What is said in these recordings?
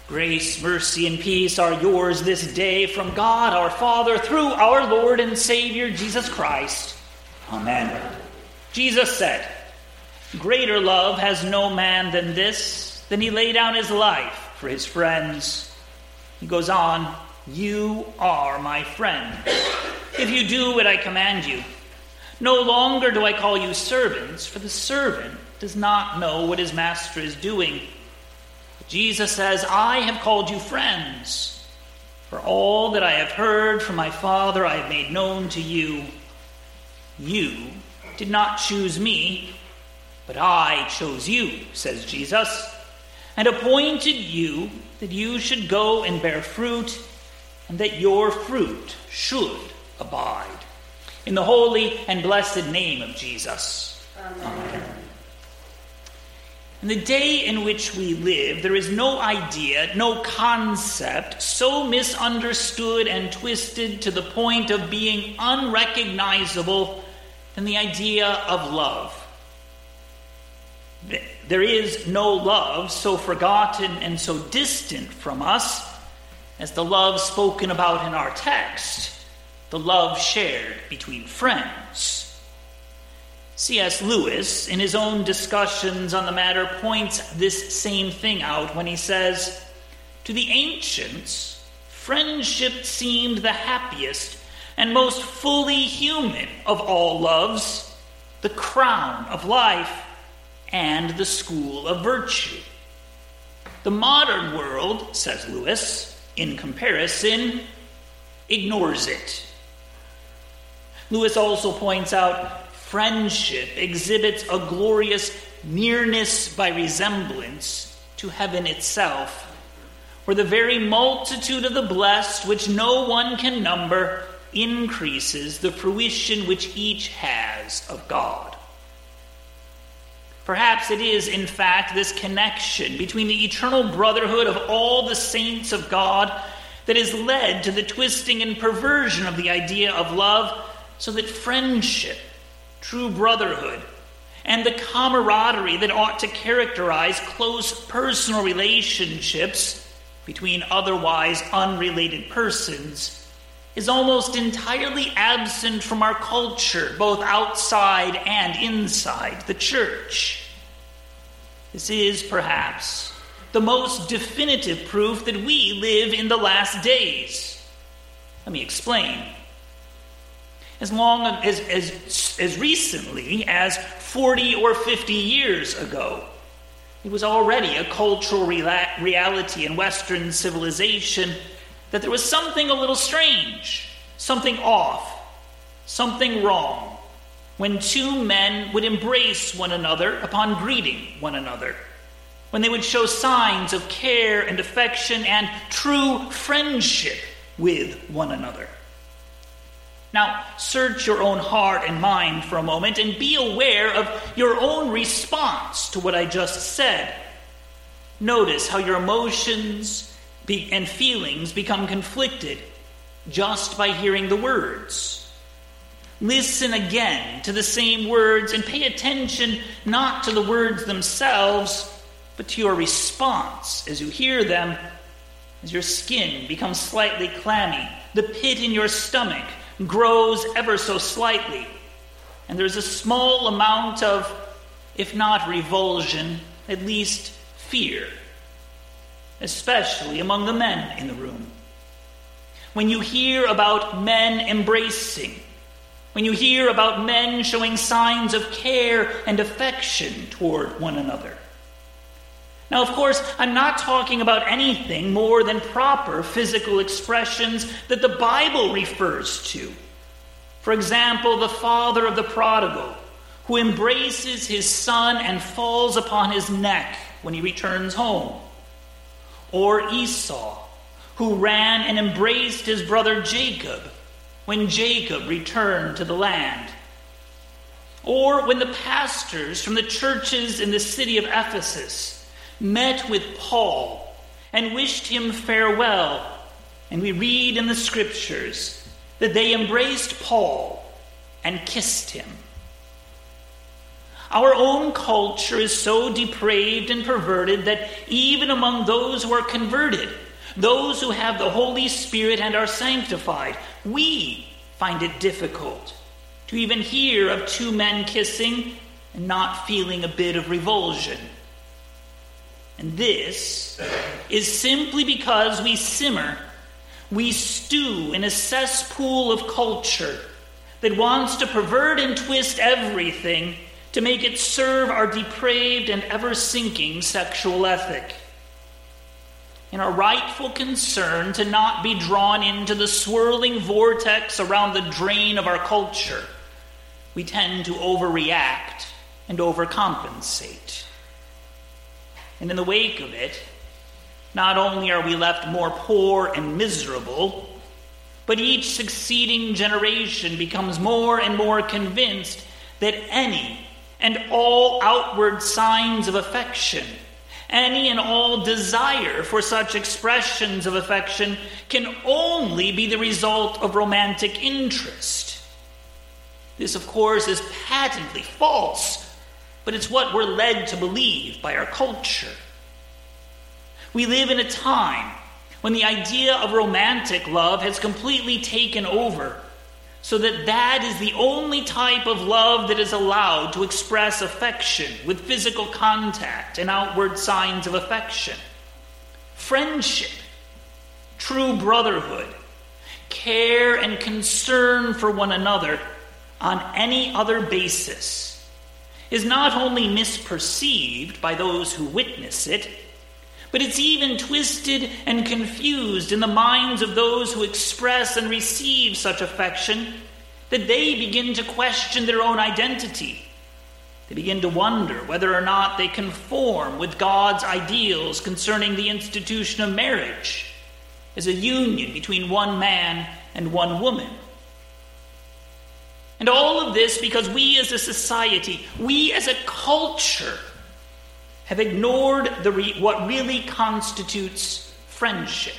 Grace, mercy, and peace are yours this day from God our Father through our Lord and Savior Jesus Christ. Amen. Jesus said, "Greater love has no man than this, than he lay down his life for his friends." He goes on, "You are my friend, if you do what I command you. No longer do I call you servants, for the servant does not know what his master is doing. Jesus says, I have called you friends, for all that I have heard from my Father I have made known to you. You did not choose me, but I chose you," says Jesus, "and appointed you that you should go and bear fruit, and that your fruit should abide." In the holy and blessed name of Jesus. Amen. In the day in which we live, there is no idea, no concept so misunderstood and twisted to the point of being unrecognizable than the idea of love. There is no love so forgotten and so distant from us as the love spoken about in our text, the love shared between friends. C.S. Lewis, in his own discussions on the matter, points this same thing out when he says, "To the ancients, friendship seemed the happiest and most fully human of all loves, the crown of life, and the school of virtue. The modern world," says Lewis, "in comparison, ignores it." Lewis also points out, friendship exhibits a glorious nearness by resemblance to heaven itself, where the very multitude of the blessed, which no one can number, increases the fruition which each has of God. Perhaps it is, in fact, this connection between the eternal brotherhood of all the saints of God that has led to the twisting and perversion of the idea of love, so that friendship, true brotherhood, and the camaraderie that ought to characterize close personal relationships between otherwise unrelated persons is almost entirely absent from our culture, both outside and inside the church. This is perhaps the most definitive proof that we live in the last days. Let me explain. As recently as 40 or 50 years ago, it was already a cultural reality in Western civilization that there was something a little strange, something off, something wrong, when two men would embrace one another upon greeting one another, when they would show signs of care and affection and true friendship with one another. Now, search your own heart and mind for a moment and be aware of your own response to what I just said. Notice how your emotions and feelings become conflicted just by hearing the words. Listen again to the same words and pay attention not to the words themselves, but to your response as you hear them, as your skin becomes slightly clammy, the pit in your stomach grows ever so slightly, and there's a small amount of, if not revulsion, at least fear, especially among the men in the room. When you hear about men embracing, when you hear about men showing signs of care and affection toward one another. Now, of course, I'm not talking about anything more than proper physical expressions that the Bible refers to. For example, the father of the prodigal, who embraces his son and falls upon his neck when he returns home. Or Esau, who ran and embraced his brother Jacob when Jacob returned to the land. Or when the pastors from the churches in the city of Ephesus met with Paul and wished him farewell, and we read in the scriptures that they embraced Paul and kissed him. Our own culture is so depraved and perverted that even among those who are converted, those who have the Holy Spirit and are sanctified, we find it difficult to even hear of two men kissing and not feeling a bit of revulsion. And this is simply because we simmer, we stew in a cesspool of culture that wants to pervert and twist everything to make it serve our depraved and ever-sinking sexual ethic. In our rightful concern to not be drawn into the swirling vortex around the drain of our culture, we tend to overreact and overcompensate. And in the wake of it, not only are we left more poor and miserable, but each succeeding generation becomes more and more convinced that any and all outward signs of affection, any and all desire for such expressions of affection can only be the result of romantic interest. This, of course, is patently false, but it's what we're led to believe by our culture. We live in a time when the idea of romantic love has completely taken over, so that is the only type of love that is allowed to express affection with physical contact and outward signs of affection. Friendship, true brotherhood, care and concern for one another on any other basis is not only misperceived by those who witness it, but it's even twisted and confused in the minds of those who express and receive such affection that they begin to question their own identity. They begin to wonder whether or not they conform with God's ideals concerning the institution of marriage as a union between one man and one woman. And all of this because we as a society, we as a culture, have ignored what really constitutes friendship.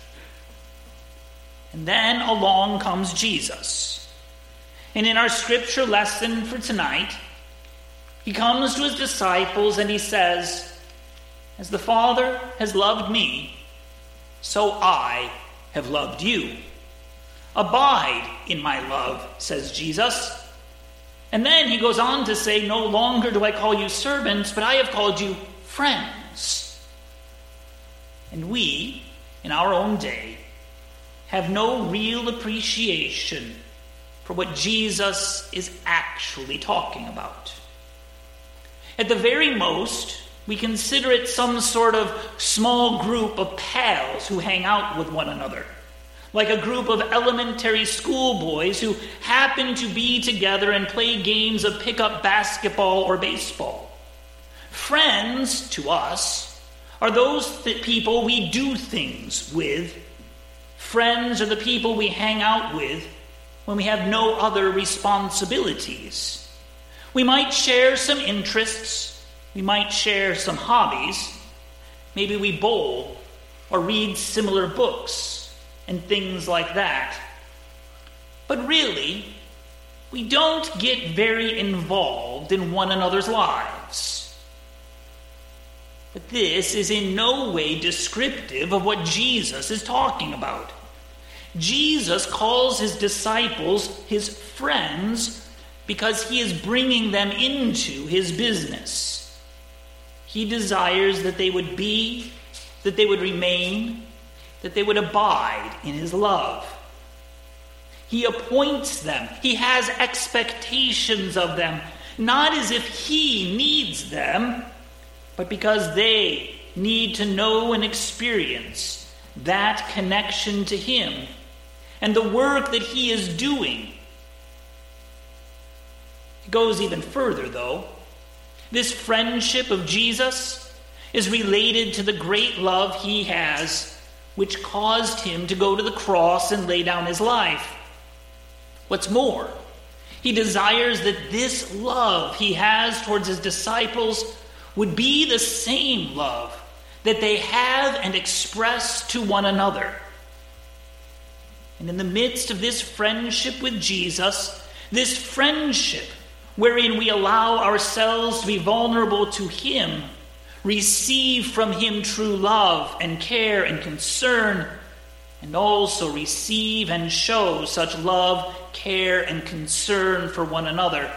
And then along comes Jesus. And in our scripture lesson for tonight, he comes to his disciples and he says, "As the Father has loved me, so I have loved you. Abide in my love," says Jesus. And then he goes on to say, "No longer do I call you servants, but I have called you friends." And we, in our own day, have no real appreciation for what Jesus is actually talking about. At the very most, we consider it some sort of small group of pals who hang out with one another, like a group of elementary school boys who happen to be together and play games of pickup basketball or baseball. Friends, to us, are those people we do things with. Friends are the people we hang out with when we have no other responsibilities. We might share some interests. We might share some hobbies. Maybe we bowl or read similar books and things like that. But really, we don't get very involved in one another's lives. But this is in no way descriptive of what Jesus is talking about. Jesus calls his disciples his friends because he is bringing them into his business. He desires that they would be, that they would remain, that they would abide in his love. He appoints them. He has expectations of them, not as if he needs them, but because they need to know and experience that connection to him and the work that he is doing. It goes even further, though. This friendship of Jesus is related to the great love he has, which caused him to go to the cross and lay down his life. What's more, he desires that this love he has towards his disciples would be the same love that they have and express to one another. And in the midst of this friendship with Jesus, this friendship wherein we allow ourselves to be vulnerable to him, receive from him true love and care and concern, and also receive and show such love, care, and concern for one another.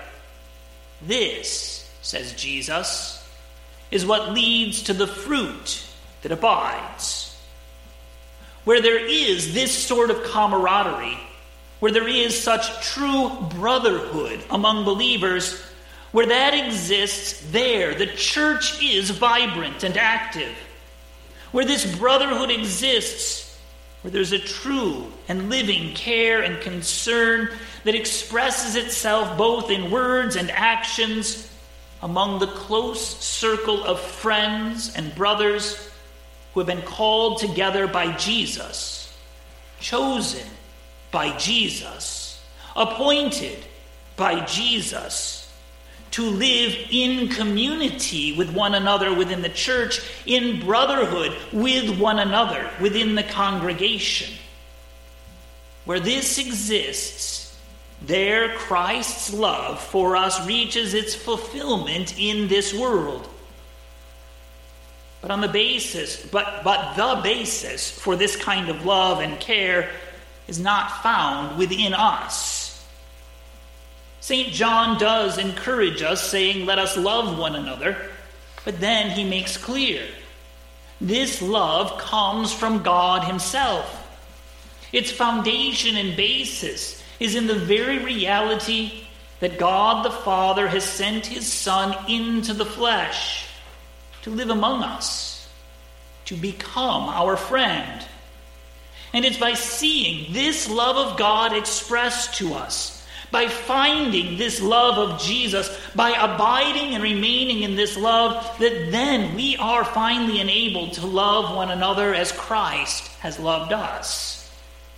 This, says Jesus, is what leads to the fruit that abides. Where there is this sort of camaraderie, where there is such true brotherhood among believers, where that exists, there the church is vibrant and active. Where this brotherhood exists, where there's a true and living care and concern that expresses itself both in words and actions among the close circle of friends and brothers who have been called together by Jesus, chosen by Jesus, appointed by Jesus, to live in community with one another within the church, in brotherhood with one another within the congregation. Where this exists, there Christ's love for us reaches its fulfillment in this world. But the basis for this kind of love and care is not found within us. St. John does encourage us, saying, "Let us love one another," but then he makes clear, this love comes from God himself. Its foundation and basis is in the very reality that God the Father has sent his Son into the flesh to live among us, to become our friend. And it's by seeing this love of God expressed to us, by finding this love of Jesus, by abiding and remaining in this love, that then we are finally enabled to love one another as Christ has loved us.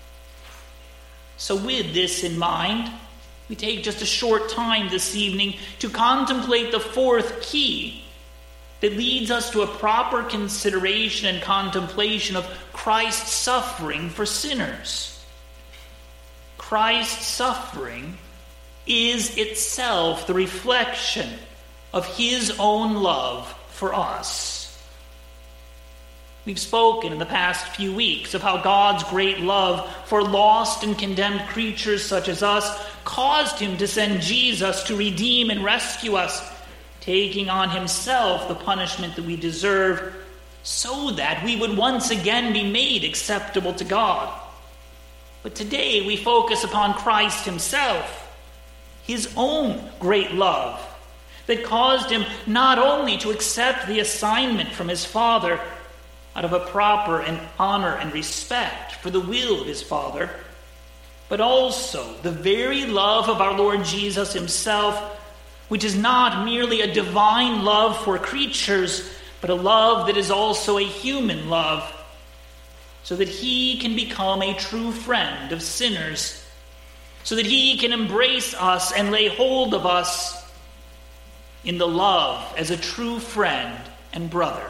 So with this in mind, we take just a short time this evening to contemplate the fourth key that leads us to a proper consideration and contemplation of Christ's suffering for sinners. Christ's suffering is itself the reflection of his own love for us. We've spoken in the past few weeks of how God's great love for lost and condemned creatures such as us caused him to send Jesus to redeem and rescue us, taking on himself the punishment that we deserve, so that we would once again be made acceptable to God. But today we focus upon Christ himself, his own great love that caused him not only to accept the assignment from his Father out of a proper and honor and respect for the will of his Father, but also the very love of our Lord Jesus himself, which is not merely a divine love for creatures, but a love that is also a human love, so that he can become a true friend of sinners, so that he can embrace us and lay hold of us in the love as a true friend and brother.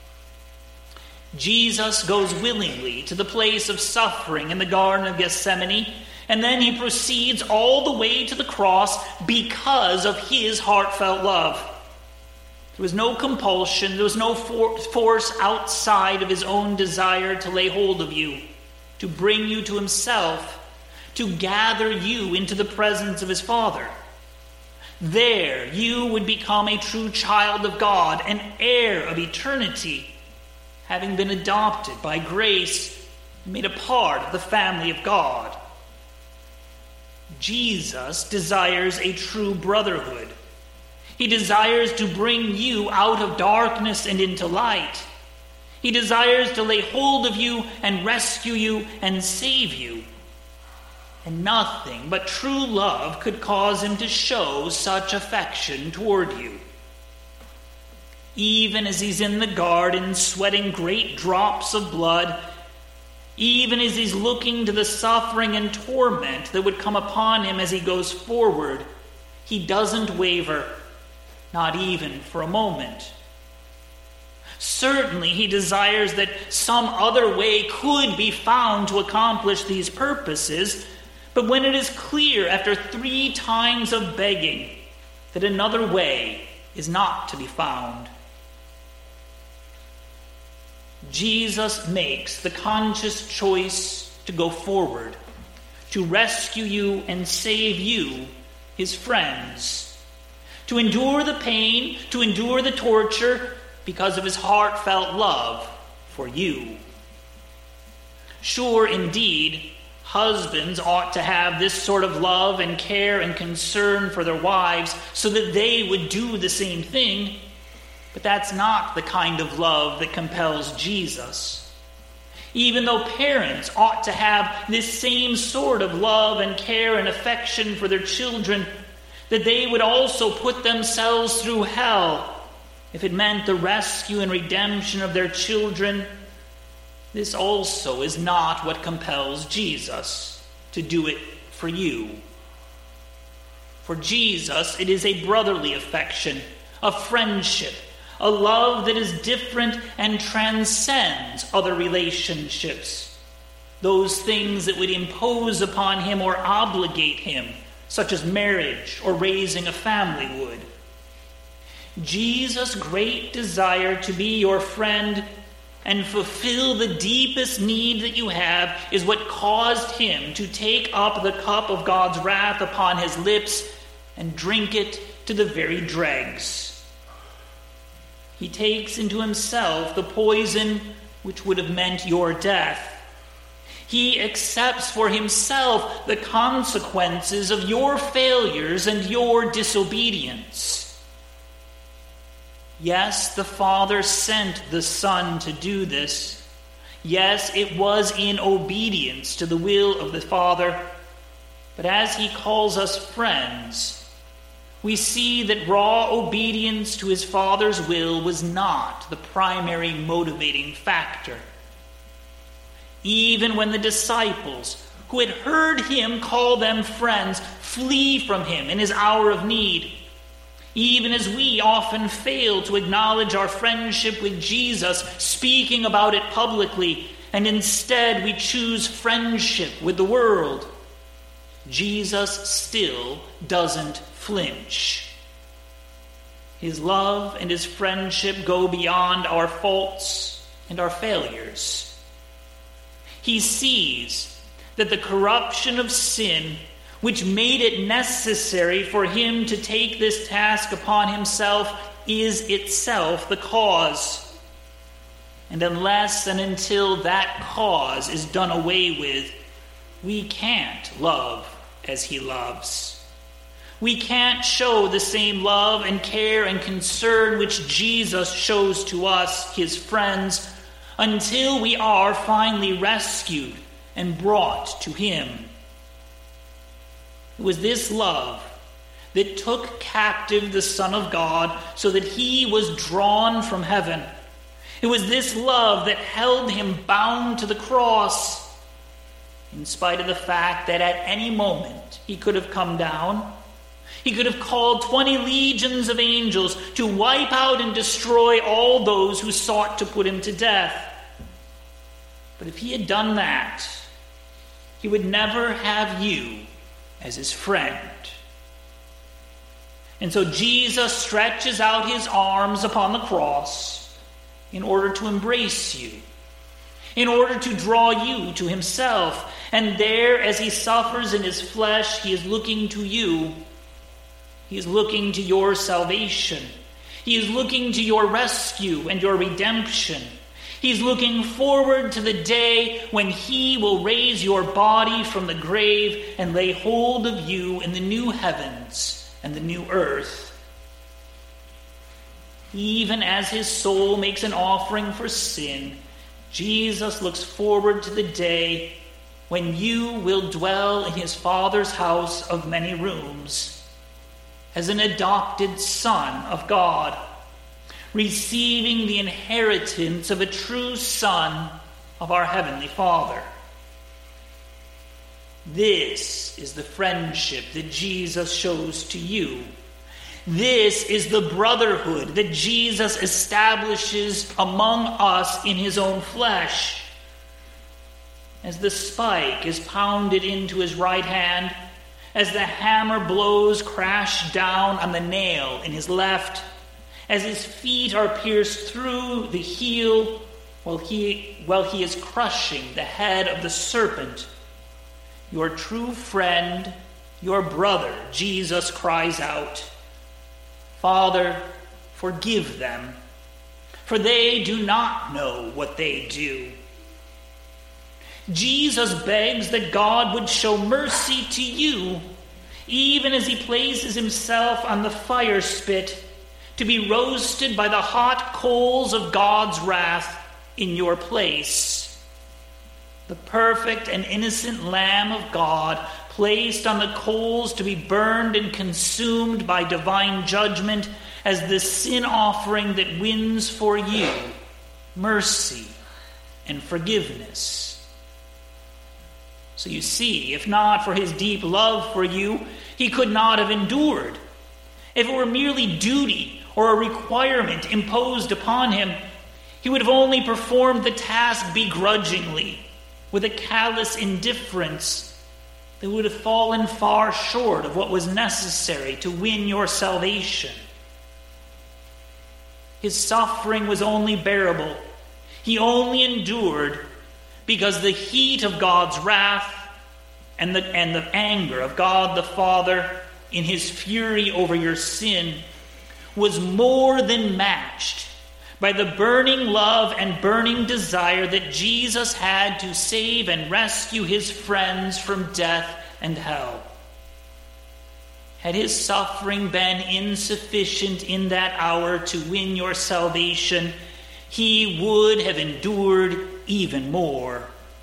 Jesus goes willingly to the place of suffering in the Garden of Gethsemane, and then he proceeds all the way to the cross because of his heartfelt love. There was no compulsion, there was no force outside of his own desire to lay hold of you, to bring you to himself, to gather you into the presence of his Father. There you would become a true child of God, an heir of eternity, having been adopted by grace and made a part of the family of God. Jesus desires a true brotherhood. He desires to bring you out of darkness and into light. He desires to lay hold of you and rescue you and save you. And nothing but true love could cause him to show such affection toward you. Even as he's in the garden sweating great drops of blood, even as he's looking to the suffering and torment that would come upon him as he goes forward, he doesn't waver, not even for a moment. Certainly he desires that some other way could be found to accomplish these purposes, but when it is clear after 3 times of begging that another way is not to be found. Jesus makes the conscious choice to go forward, to rescue you and save you, his friends, to endure the pain, to endure the torture, because of his heartfelt love for you. Sure, indeed, husbands ought to have this sort of love and care and concern for their wives so that they would do the same thing. But that's not the kind of love that compels Jesus. Even though parents ought to have this same sort of love and care and affection for their children, that they would also put themselves through hell if it meant the rescue and redemption of their children, this also is not what compels Jesus to do it for you. For Jesus, it is a brotherly affection, a friendship, a love that is different and transcends other relationships, those things that would impose upon him or obligate him, such as marriage or raising a family would. Jesus' great desire to be your friend and fulfill the deepest need that you have is what caused him to take up the cup of God's wrath upon his lips and drink it to the very dregs. He takes into himself the poison which would have meant your death. He accepts for himself the consequences of your failures and your disobedience. Yes, the Father sent the Son to do this. Yes, it was in obedience to the will of the Father. But as he calls us friends, we see that raw obedience to his Father's will was not the primary motivating factor. Even when the disciples, who had heard him call them friends, flee from him in his hour of need, even as we often fail to acknowledge our friendship with Jesus, speaking about it publicly, and instead we choose friendship with the world, Jesus still doesn't flinch. His love and his friendship go beyond our faults and our failures. He sees that the corruption of sin, which made it necessary for him to take this task upon himself, is itself the cause. And unless and until that cause is done away with, we can't love as he loves. We can't show the same love and care and concern which Jesus shows to us, his friends, until we are finally rescued and brought to him. It was this love that took captive the Son of God so that he was drawn from heaven. It was this love that held him bound to the cross, in spite of the fact that at any moment he could have come down. He could have called 20 legions of angels to wipe out and destroy all those who sought to put him to death. But if he had done that, he would never have you as his friend. And so Jesus stretches out his arms upon the cross in order to embrace you, in order to draw you to himself. And there, as he suffers in his flesh, he is looking to you. He is looking to your salvation. He is looking to your rescue and your redemption. He's looking forward to the day when he will raise your body from the grave and lay hold of you in the new heavens and the new earth. Even as his soul makes an offering for sin, Jesus looks forward to the day when you will dwell in his Father's house of many rooms as an adopted son of God, receiving the inheritance of a true son of our Heavenly Father. This is the friendship that Jesus shows to you. This is the brotherhood that Jesus establishes among us in his own flesh. As the spike is pounded into his right hand, as the hammer blows crash down on the nail in his left, as his feet are pierced through the heel while he is crushing the head of the serpent, your true friend, your brother, Jesus, cries out, "Father, forgive them, for they do not know what they do." Jesus begs that God would show mercy to you, even as he places himself on the fire spit to be roasted by the hot coals of God's wrath in your place. The perfect and innocent Lamb of God, placed on the coals to be burned and consumed by divine judgment as the sin offering that wins for you mercy and forgiveness. So you see, if not for his deep love for you, he could not have endured. If it were merely duty or a requirement imposed upon him, he would have only performed the task begrudgingly, with a callous indifference that would have fallen far short of what was necessary to win your salvation. His suffering was only bearable. He only endured because the heat of God's wrath and the anger of God the Father in his fury over your sin was more than matched by the burning love and burning desire that Jesus had to save and rescue his friends from death and hell. Had his suffering been insufficient in that hour to win your salvation, he would have endured even more.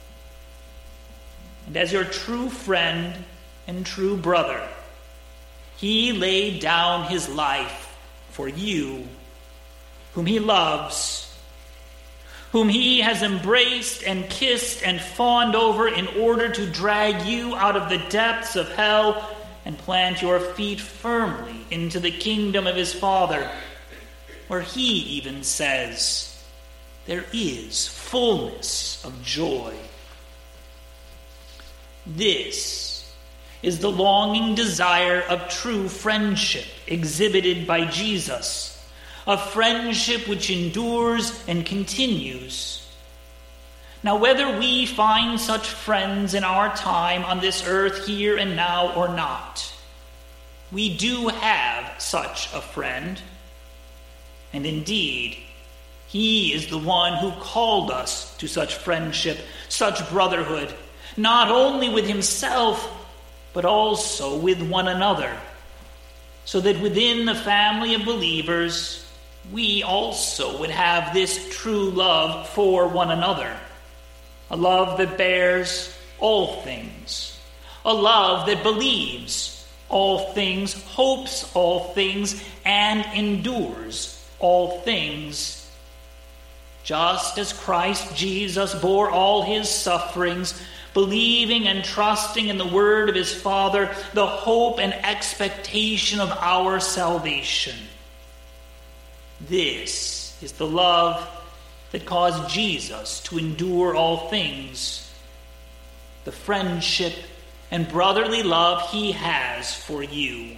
And as your true friend and true brother, he laid down his life for you, whom he loves, whom he has embraced and kissed and fawned over in order to drag you out of the depths of hell and plant your feet firmly into the kingdom of his Father, where he even says, there is fullness of joy. This is the longing desire of true friendship exhibited by Jesus, a friendship which endures and continues. Now, whether we find such friends in our time on this earth here and now or not, we do have such a friend. And indeed, he is the one who called us to such friendship, such brotherhood, not only with himself, but also with one another, so that within the family of believers, we also would have this true love for one another, a love that bears all things, a love that believes all things, hopes all things, and endures all things. Just as Christ Jesus bore all his sufferings, believing and trusting in the word of his Father, the hope and expectation of our salvation. This is the love that caused Jesus to endure all things, the friendship and brotherly love he has for you.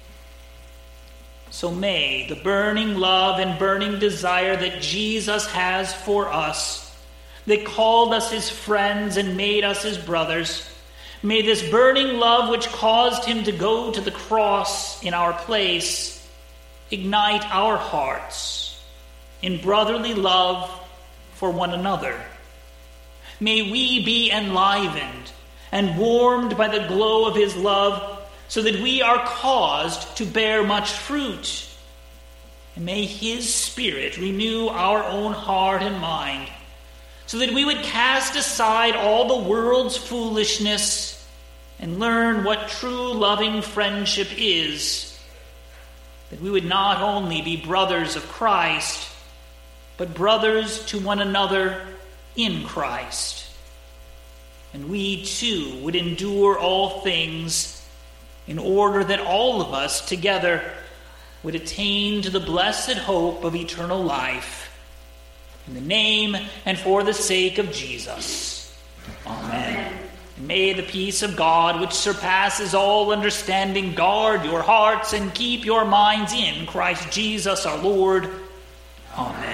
So may the burning love and burning desire that Jesus has for us, that called us his friends and made us his brothers, may this burning love which caused him to go to the cross in our place ignite our hearts in brotherly love for one another. May we be enlivened and warmed by the glow of his love, so that we are caused to bear much fruit. And may his Spirit renew our own heart and mind, so that we would cast aside all the world's foolishness and learn what true loving friendship is, that we would not only be brothers of Christ, but brothers to one another in Christ. And we too would endure all things in order that all of us together would attain to the blessed hope of eternal life. In the name and for the sake of Jesus. Amen. May the peace of God, which surpasses all understanding, guard your hearts and keep your minds in Christ Jesus our Lord. Amen.